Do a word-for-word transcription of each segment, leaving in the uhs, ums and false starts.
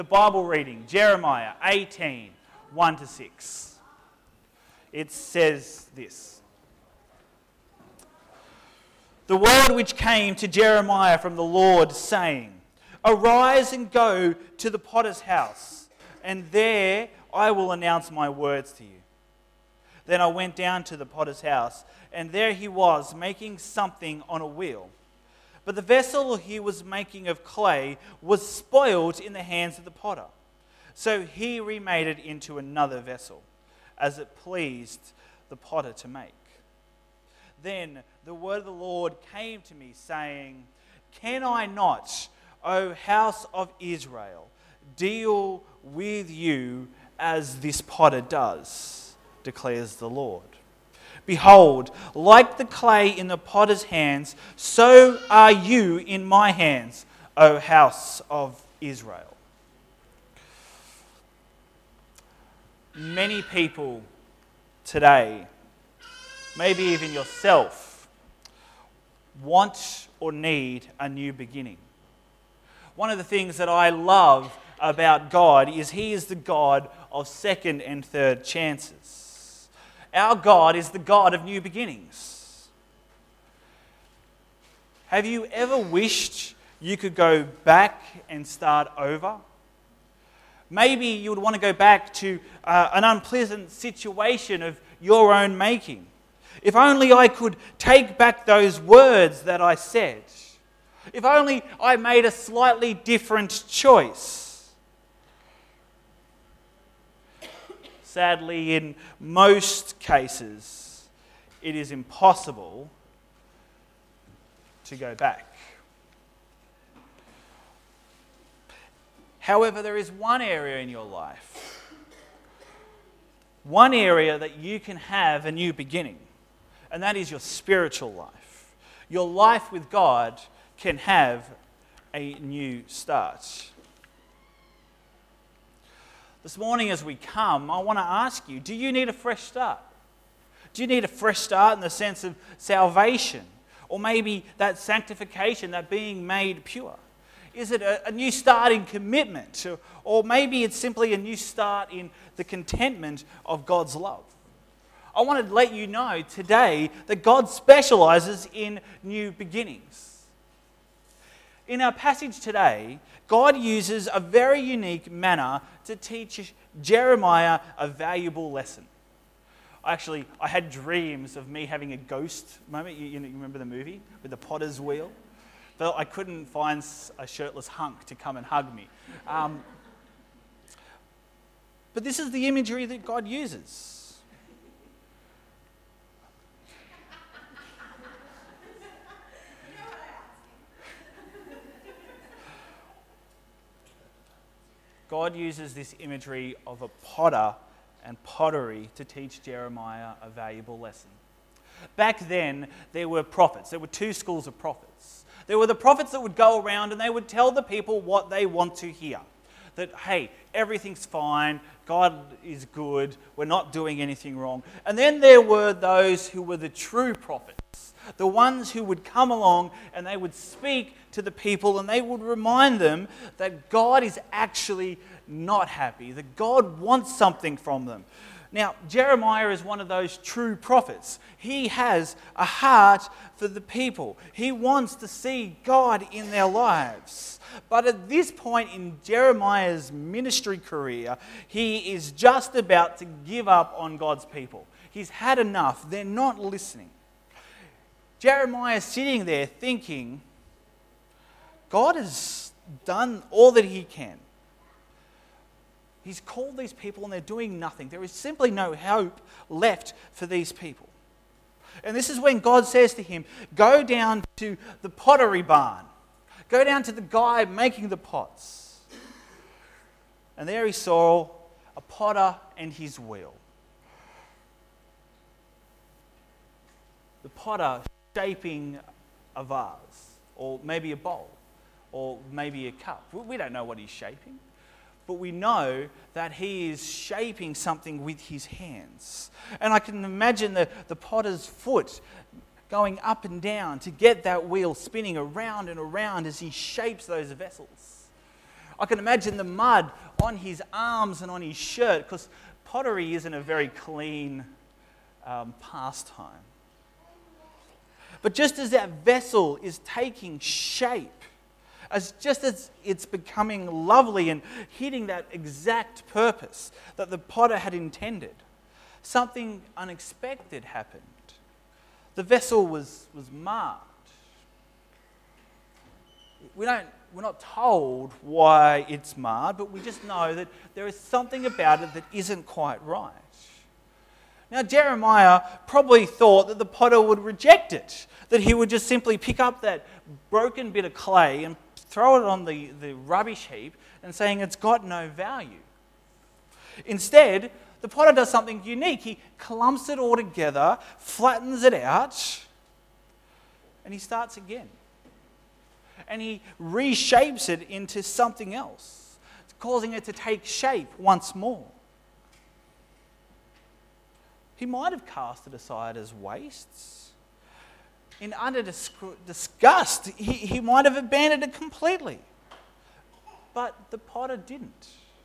The Bible reading, Jeremiah eighteen, one to six. It says this. The word which came to Jeremiah from the Lord, saying, Arise and go to the potter's house, and there I will announce my words to you. Then I went down to the potter's house, and there he was, making something on a wheel. But the vessel he was making of clay was spoiled in the hands of the potter. So he remade it into another vessel, as it pleased the potter to make. Then the word of the Lord came to me, saying, Can I not, O house of Israel, deal with you as this potter does, declares the Lord. Behold, like the clay in the potter's hands, so are you in my hands, O house of Israel. Many people today, maybe even yourself, want or need a new beginning. One of the things that I love about God is He is the God of second and third chances. Our God is the God of new beginnings. Have you ever wished you could go back and start over? Maybe you would want to go back to uh, an unpleasant situation of your own making. If only I could take back those words that I said. If only I made a slightly different choice. Sadly, in most cases, it is impossible to go back. However, there is one area in your life, one area that you can have a new beginning, and that is your spiritual life. Your life with God can have a new start. This morning as we come, I want to ask you, do you need a fresh start? Do you need a fresh start in the sense of salvation? Or maybe that sanctification, that being made pure? Is it a, a new start in commitment? Or, or maybe it's simply a new start in the contentment of God's love? I want to let you know today that God specializes in new beginnings. In our passage today, God uses a very unique manner to teach Jeremiah a valuable lesson. Actually, I had dreams of me having a ghost moment. You, you remember the movie with the potter's wheel? But I couldn't find a shirtless hunk to come and hug me. Um, but this is the imagery that God uses. God uses this imagery of a potter and pottery to teach Jeremiah a valuable lesson. Back then, there were prophets. There were two schools of prophets. There were the prophets that would go around and they would tell the people what they want to hear. That, hey, everything's fine, God is good, we're not doing anything wrong. And then there were those who were the true prophets. The ones who would come along and they would speak to the people and they would remind them that God is actually not happy, that God wants something from them. Now, Jeremiah is one of those true prophets. He has a heart for the people. He wants to see God in their lives. But at this point in Jeremiah's ministry career, he is just about to give up on God's people. He's had enough. They're not listening. Jeremiah is sitting there thinking, God has done all that he can. He's called these people and they're doing nothing. There is simply no hope left for these people. And this is when God says to him, go down to the pottery barn. Go down to the guy making the pots. And there he saw a potter and his wheel. The potter shaping a vase, or maybe a bowl, or maybe a cup. We don't know what he's shaping. But we know that he is shaping something with his hands. And I can imagine the, the potter's foot going up and down to get that wheel spinning around and around as he shapes those vessels. I can imagine the mud on his arms and on his shirt, because pottery isn't a very clean um, pastime. But just as that vessel is taking shape, as just as it's becoming lovely and hitting that exact purpose that the potter had intended, something unexpected happened. The vessel was, was marred. We don't, we're not told why it's marred, but we just know that there is something about it that isn't quite right. Now, Jeremiah probably thought that the potter would reject it, that he would just simply pick up that broken bit of clay and throw it on the, the rubbish heap and saying it's got no value. Instead, the potter does something unique. He clumps it all together, flattens it out, and he starts again. And he reshapes it into something else, causing it to take shape once more. He might have cast it aside as wastes. In utter disgust, he, he might have abandoned it completely. But the potter didn't.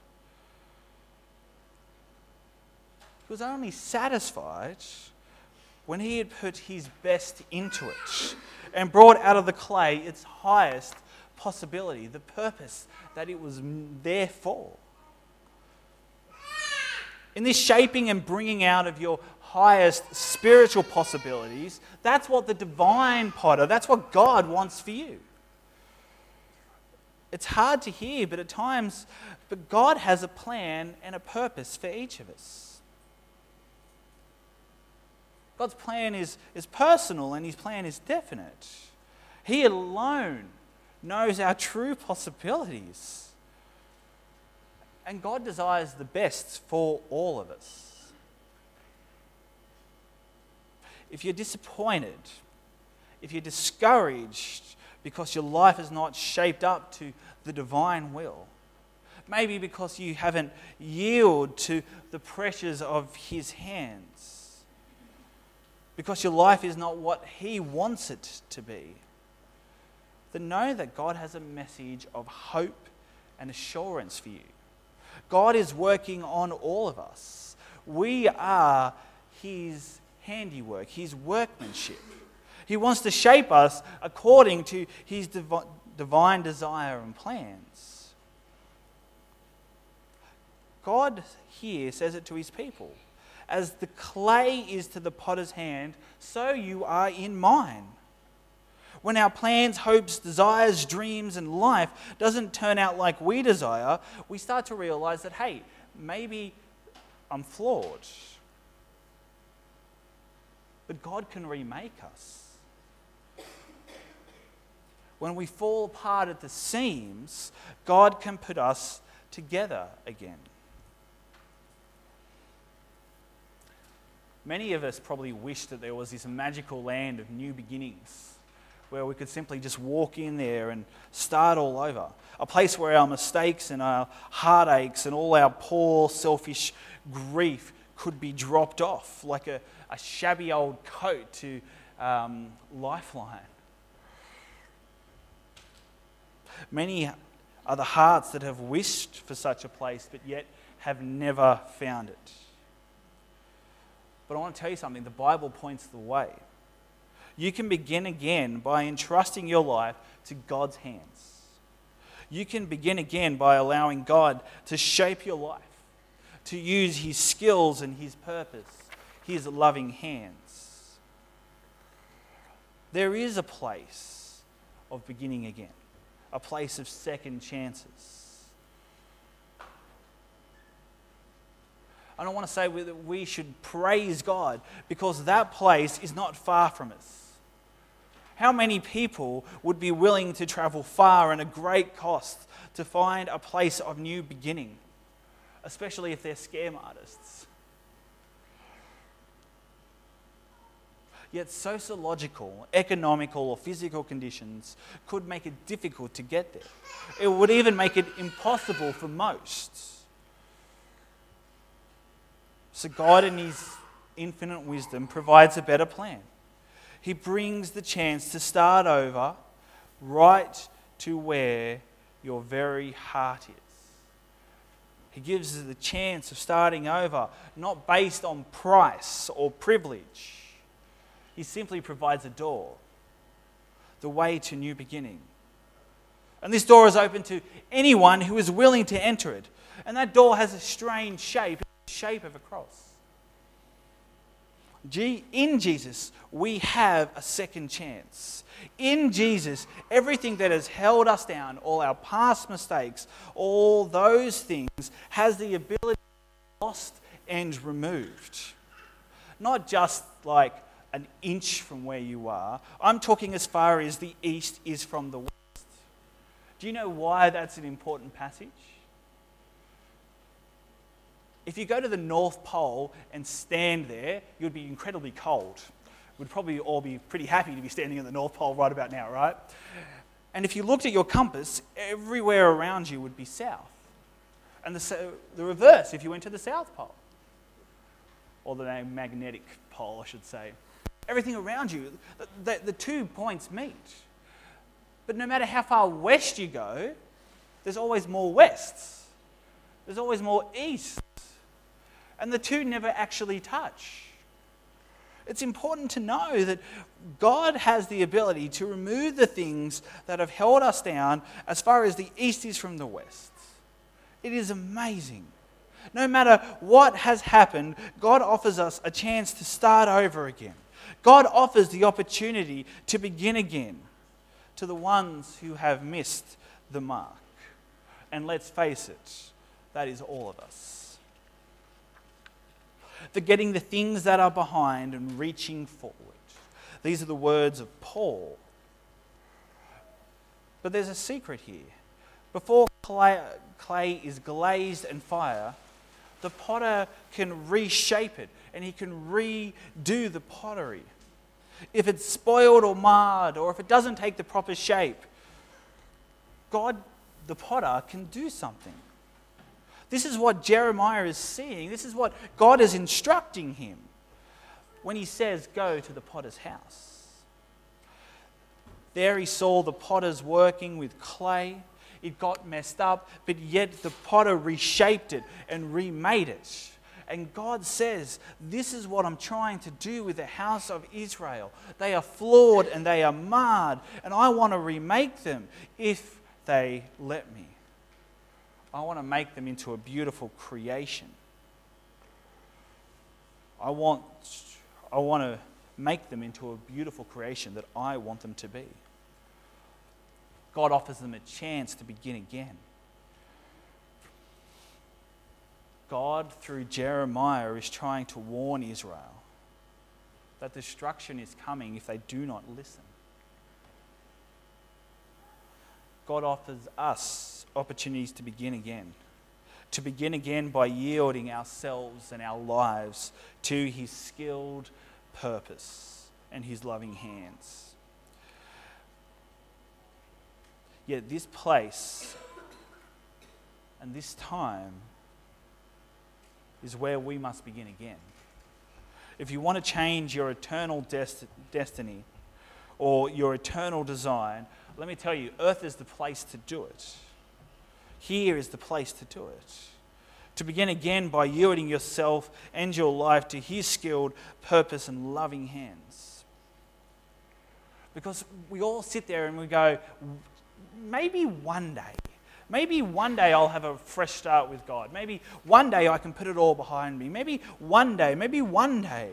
He was only satisfied when he had put his best into it and brought out of the clay its highest possibility, the purpose that it was there for. In this shaping and bringing out of your highest spiritual possibilities, that's what the divine potter, that's what God wants for you. It's hard to hear, but at times, but God has a plan and a purpose for each of us. God's plan is, is personal and his plan is definite. He alone knows our true possibilities. And God desires the best for all of us. If you're disappointed, if you're discouraged because your life is not shaped up to the divine will, maybe because you haven't yielded to the pressures of his hands, because your life is not what he wants it to be, then know that God has a message of hope and assurance for you. God is working on all of us. We are his handiwork, his workmanship. He wants to shape us according to his divi- divine desire and plans. God here says it to his people. As the clay is to the potter's hand, so you are in mine. When our plans, hopes, desires, dreams, and life doesn't turn out like we desire, we start to realize that, hey, maybe I'm flawed. But God can remake us. When we fall apart at the seams, God can put us together again. Many of us probably wish that there was this magical land of new beginnings, where we could simply just walk in there and start all over. A place where our mistakes and our heartaches and all our poor, selfish grief could be dropped off like a, a shabby old coat to um, Lifeline. Many are the hearts that have wished for such a place, but yet have never found it. But I want to tell you something. The Bible points the way. You can begin again by entrusting your life to God's hands. You can begin again by allowing God to shape your life, to use his skills and his purpose, his loving hands. There is a place of beginning again, a place of second chances. I don't want to say that we should praise God because that place is not far from us. How many people would be willing to travel far and a great cost to find a place of new beginning, especially if they're scam artists? Yet sociological, economical, or physical conditions could make it difficult to get there. It would even make it impossible for most. So God in his infinite wisdom provides a better plan. He brings the chance to start over right to where your very heart is. He gives us the chance of starting over, not based on price or privilege. He simply provides a door, the way to new beginning. And this door is open to anyone who is willing to enter it. And that door has a strange shape, the shape of a cross. In Jesus, we have a second chance. In Jesus, everything that has held us down, all our past mistakes, all those things, has the ability to be lost and removed. Not just like an inch from where you are. I'm talking as far as the east is from the west. Do you know why that's an important passage? If you go to the North Pole and stand there, you'd be incredibly cold. We'd probably all be pretty happy to be standing at the North Pole right about now, right? And if you looked at your compass, everywhere around you would be south. And the, the reverse if you went to the South Pole. Or the magnetic pole, I should say. Everything around you, the, the, the two points meet. But no matter how far west you go, there's always more wests. There's always more east. And the two never actually touch. It's important to know that God has the ability to remove the things that have held us down as far as the east is from the west. It is amazing. No matter what has happened, God offers us a chance to start over again. God offers the opportunity to begin again to the ones who have missed the mark. And let's face it, that is all of us. Forgetting the things that are behind and reaching forward. These are the words of Paul. But there's a secret here. Before clay, clay is glazed and fire, the potter can reshape it and he can redo the pottery. If it's spoiled or marred, or if it doesn't take the proper shape, God, the potter, can do something. This is what Jeremiah is seeing. This is what God is instructing him when he says, go to the potter's house. There he saw the potters working with clay. It got messed up, but yet the potter reshaped it and remade it. And God says, this is what I'm trying to do with the house of Israel. They are flawed and they are marred, and I want to remake them if they let me. I want to make them into a beautiful creation. I want, I want to make them into a beautiful creation that I want them to be. God offers them a chance to begin again. God, through Jeremiah, is trying to warn Israel that destruction is coming if they do not listen. God offers us opportunities to begin again. To begin again by yielding ourselves and our lives to his skilled purpose and his loving hands. Yet this place and this time is where we must begin again. If you want to change your eternal dest- destiny or your eternal design, let me tell you, earth is the place to do it. Here is the place to do it. To begin again by yielding yourself and your life to his skilled purpose and loving hands. Because we all sit there and we go, maybe one day, maybe one day I'll have a fresh start with God. Maybe one day I can put it all behind me. Maybe one day, maybe one day.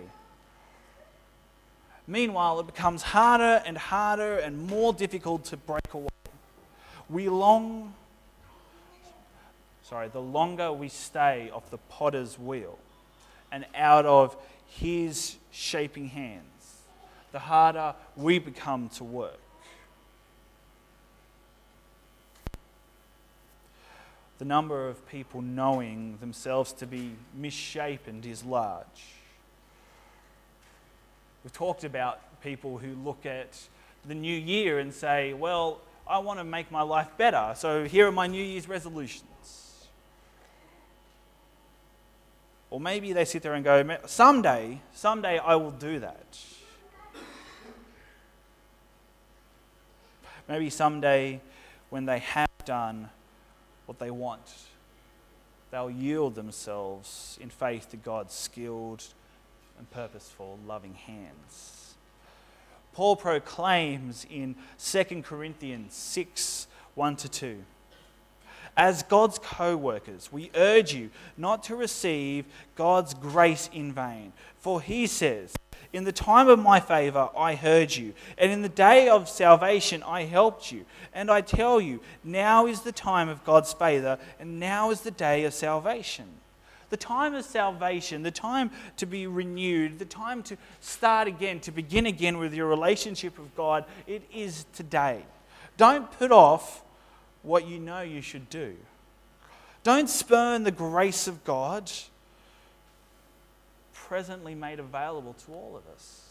Meanwhile, it becomes harder and harder and more difficult to break away. We long, sorry, the longer we stay off the potter's wheel and out of his shaping hands, the harder we become to work. The number of people knowing themselves to be misshapen is large. We've talked about people who look at the new year and say, well, I want to make my life better, so here are my New Year's resolutions. Or maybe they sit there and go, someday, someday I will do that. Maybe someday when they have done what they want, they'll yield themselves in faith to God's skilled and purposeful, loving hands. Paul proclaims in Second Corinthians six, one to two, "As God's co-workers, we urge you not to receive God's grace in vain. For he says, 'In the time of my favor I heard you, and in the day of salvation I helped you.' And I tell you, now is the time of God's favor, and now is the day of salvation." The time of salvation, the time to be renewed, the time to start again, to begin again with your relationship with God, it is today. Don't put off what you know you should do. Don't spurn the grace of God presently made available to all of us.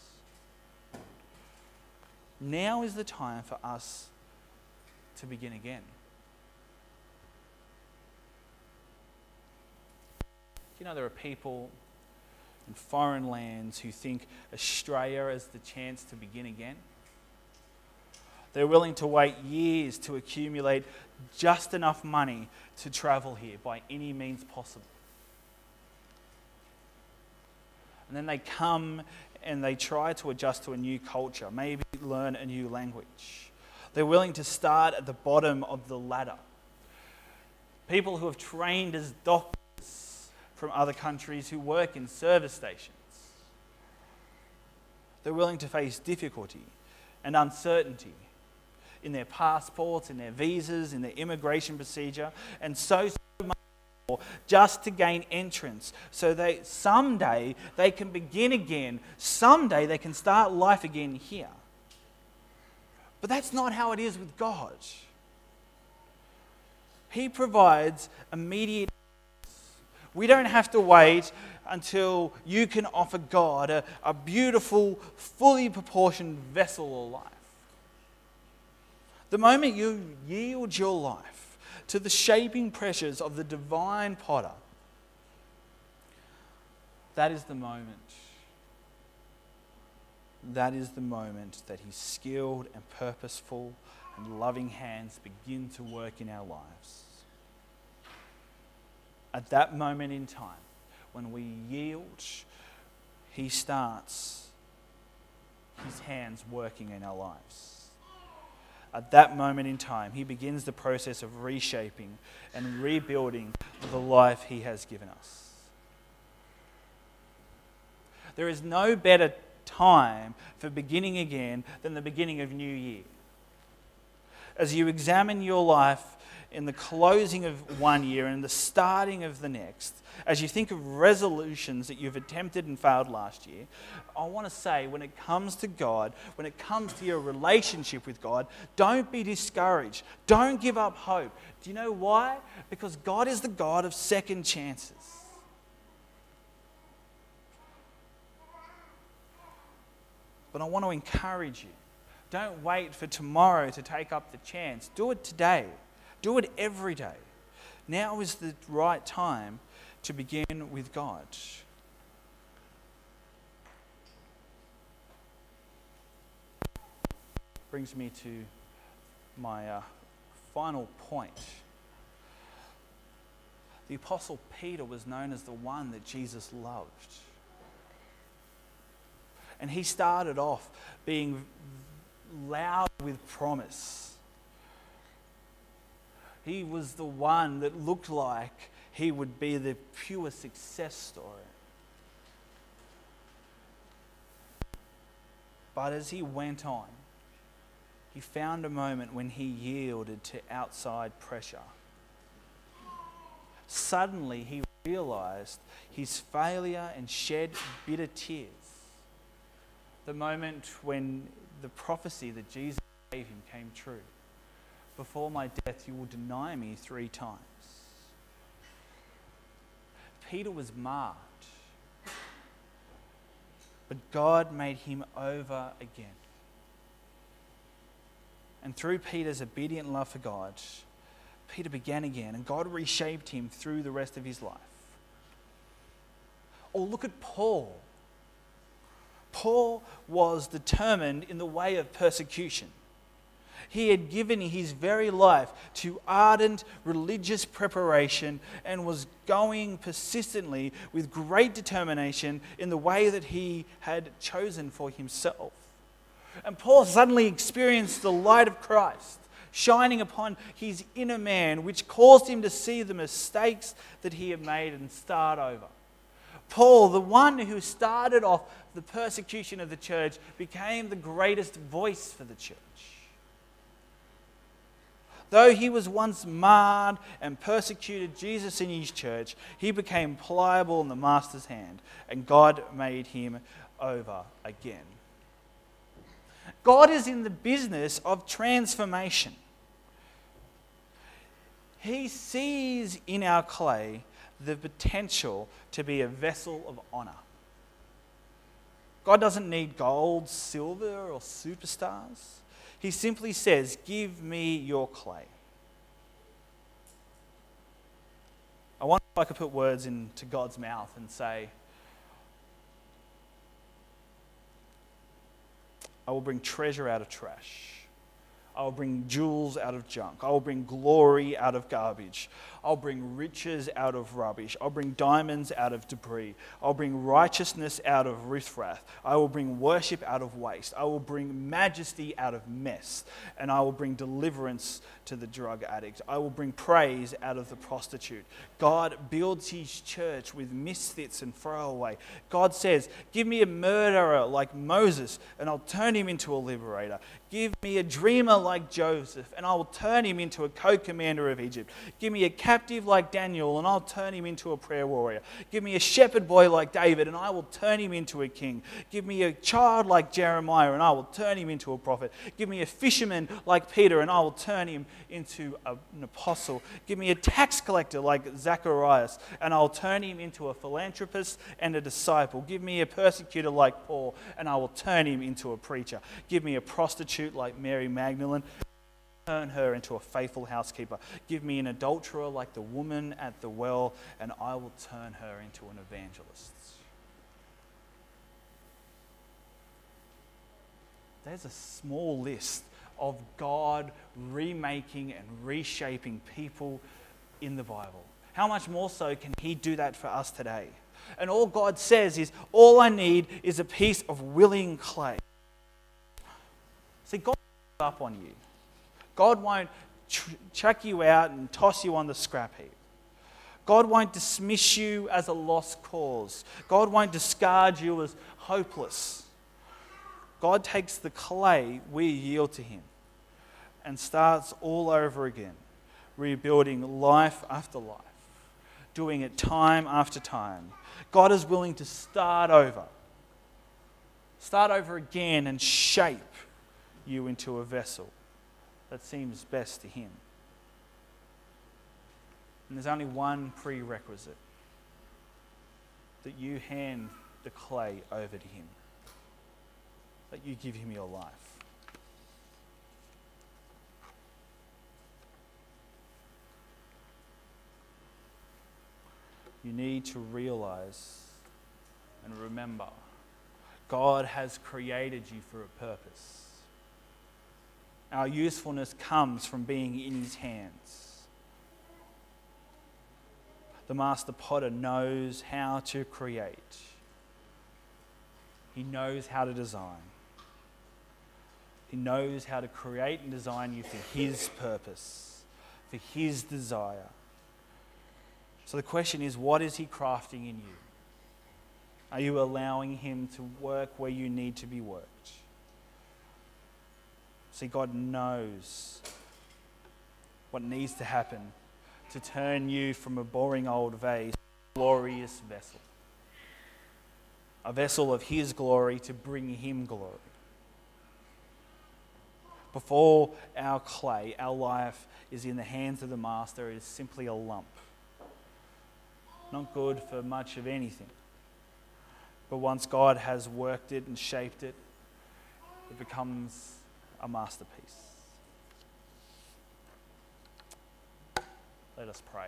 Now is the time for us to begin again. You know, there are people in foreign lands who think Australia is the chance to begin again. They're willing to wait years to accumulate just enough money to travel here by any means possible. And then they come and they try to adjust to a new culture, maybe learn a new language. They're willing to start at the bottom of the ladder. People who have trained as doctors from other countries who work in service stations. They're willing to face difficulty and uncertainty in their passports, in their visas, in their immigration procedure, and so, so much more, just to gain entrance. So they someday they can begin again. Someday they can start life again here. But that's not how it is with God. He provides immediate. We don't have to wait until you can offer God a, a beautiful, fully proportioned vessel of life. The moment you yield your life to the shaping pressures of the divine potter, that is the moment. That is the moment that his skilled and purposeful and loving hands begin to work in our lives. At that moment in time, when we yield, he starts his hands working in our lives. At that moment in time, he begins the process of reshaping and rebuilding the life he has given us. There is no better time for beginning again than the beginning of New Year. As you examine your life in the closing of one year and the starting of the next, as you think of resolutions that you've attempted and failed last year, I want to say, when it comes to God, when it comes to your relationship with God, don't be discouraged. Don't give up hope. Do you know why? Because God is the God of second chances. But I want to encourage you. Don't wait for tomorrow to take up the chance. Do it today. Do it every day. Now is the right time to begin with God. Brings me to my uh, final point. The Apostle Peter was known as the one that Jesus loved. And he started off being loud with promise. He was the one that looked like he would be the pure success story. But as he went on, he found a moment when he yielded to outside pressure. Suddenly he realized his failure and shed bitter tears. The moment when the prophecy that Jesus gave him came true. Before my death, you will deny me three times. Peter was marred, but God made him over again. And through Peter's obedient love for God, Peter began again, and God reshaped him through the rest of his life. Or look at Paul. Paul was determined in the way of persecution. He had given his very life to ardent religious preparation and was going persistently with great determination in the way that he had chosen for himself. And Paul suddenly experienced the light of Christ shining upon his inner man, which caused him to see the mistakes that he had made and start over. Paul, the one who started off the persecution of the church, became the greatest voice for the church. Though he was once marred and persecuted Jesus in his church, he became pliable in the master's hand, and God made him over again. God is in the business of transformation. He sees in our clay the potential to be a vessel of honor. God doesn't need gold, silver, or superstars. He simply says, "Give me your clay." I wonder if I could put words into God's mouth and say, I will bring treasure out of trash. I will bring jewels out of junk. I will bring glory out of garbage. I'll bring riches out of rubbish. I'll bring diamonds out of debris. I'll bring righteousness out of riffraff. I will bring worship out of waste. I will bring majesty out of mess. And I will bring deliverance to the drug addict. I will bring praise out of the prostitute. God builds his church with misfits and throwaway. God says, "Give me a murderer like Moses, and I'll turn him into a liberator. Give me a dreamer like Joseph, and I will turn him into a co-commander of Egypt. Give me a captive like Daniel, and I'll turn him into a prayer warrior. Give me a shepherd boy like David, and I will turn him into a king. Give me a child like Jeremiah, and I will turn him into a prophet. Give me a fisherman like Peter, and I will turn him into a, an apostle. Give me a tax collector like Zacharias, and I'll turn him into a philanthropist and a disciple. Give me a persecutor like Paul, and I will turn him into a preacher. Give me a prostitute like Mary Magdalene, turn her into a faithful housekeeper. Give me an adulterer like the woman at the well, and I will turn her into an evangelist." There's a small list of God remaking and reshaping people in the Bible. How much more so can he do that for us today? And all God says is, all I need is a piece of willing clay. See, God won't give up on you. God won't ch- chuck you out and toss you on the scrap heap. God won't dismiss you as a lost cause. God won't discard you as hopeless. God takes the clay we yield to him and starts all over again, rebuilding life after life, doing it time after time. God is willing to start over, start over again and shape you into a vessel that seems best to him. And there's only one prerequisite: that you hand the clay over to him, that you give him your life. You need to realize and remember, God has created you for a purpose. Our usefulness comes from being in his hands. The master potter knows how to create. He knows how to design. He knows how to create and design you for his purpose, for his desire. So the question is, what is he crafting in you? Are you allowing him to work where you need to be worked? See, God knows what needs to happen to turn you from a boring old vase to a glorious vessel. A vessel of his glory to bring him glory. Before our clay, our life is in the hands of the master, it is simply a lump. Not good for much of anything. But once God has worked it and shaped it, it becomes a masterpiece. Let us pray.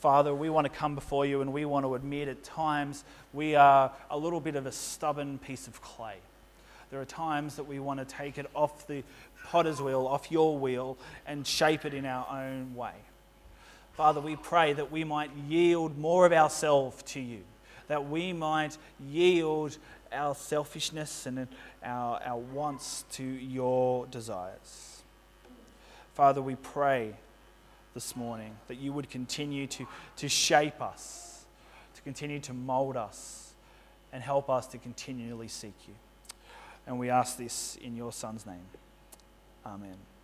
Father, we want to come before you and we want to admit at times we are a little bit of a stubborn piece of clay. There are times that we want to take it off the potter's wheel, off your wheel, and shape it in our own way. Father, we pray that we might yield more of ourselves to you, that we might yield our selfishness and our, our wants to your desires. Father, we pray this morning that you would continue to, to shape us, to continue to mold us, and help us to continually seek you. And we ask this in your Son's name. Amen.